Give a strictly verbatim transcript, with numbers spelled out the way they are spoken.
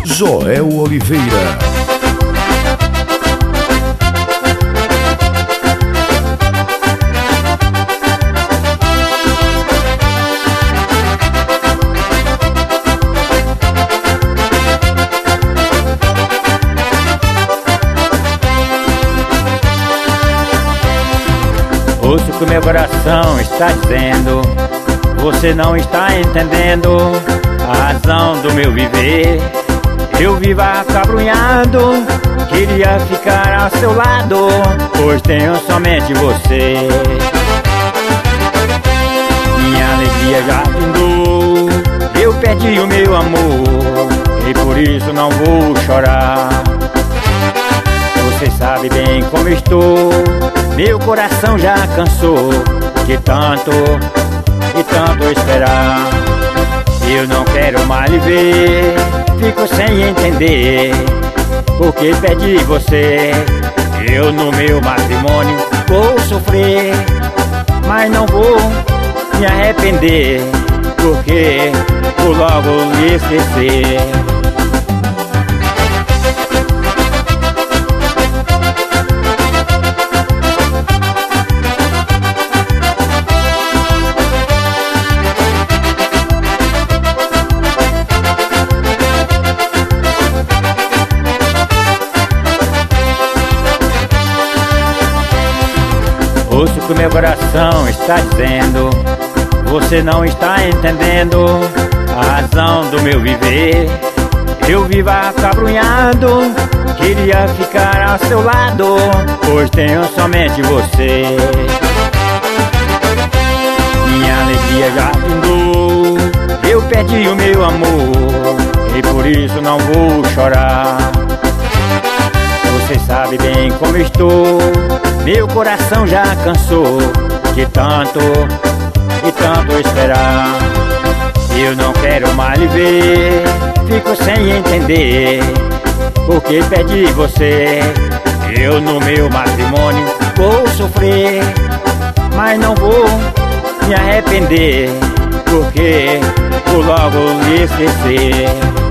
Joel Oliveira. Ouço o que meu coração está dizendo, você não está entendendo a razão do meu viver. Eu vivo acabrunhado, queria ficar ao seu lado, pois tenho somente você. Minha alegria já findou, eu perdi o meu amor, e por isso não vou chorar. Você sabe bem como estou, meu coração já cansou de tanto e tanto esperar. Eu não quero mais lhe ver, fico sem entender porque perdi você. Eu no meu matrimônio vou sofrer, mas não vou me arrepender, porque vou logo lhe esquecer. Ouço o que meu coração está dizendo, você não está entendendo a razão do meu viver. Eu vivo acabrunhado, queria ficar ao seu lado, pois tenho somente você. Minha alegria já findou, eu perdi o meu amor, e por isso não vou chorar. Você sabe bem como estou, meu coração já cansou de tanto e tanto esperar. Eu não quero mais lhe ver, fico sem entender porque perdi você. Eu no meu matrimônio vou sofrer, mas não vou me arrepender, porque vou logo lhe esquecer.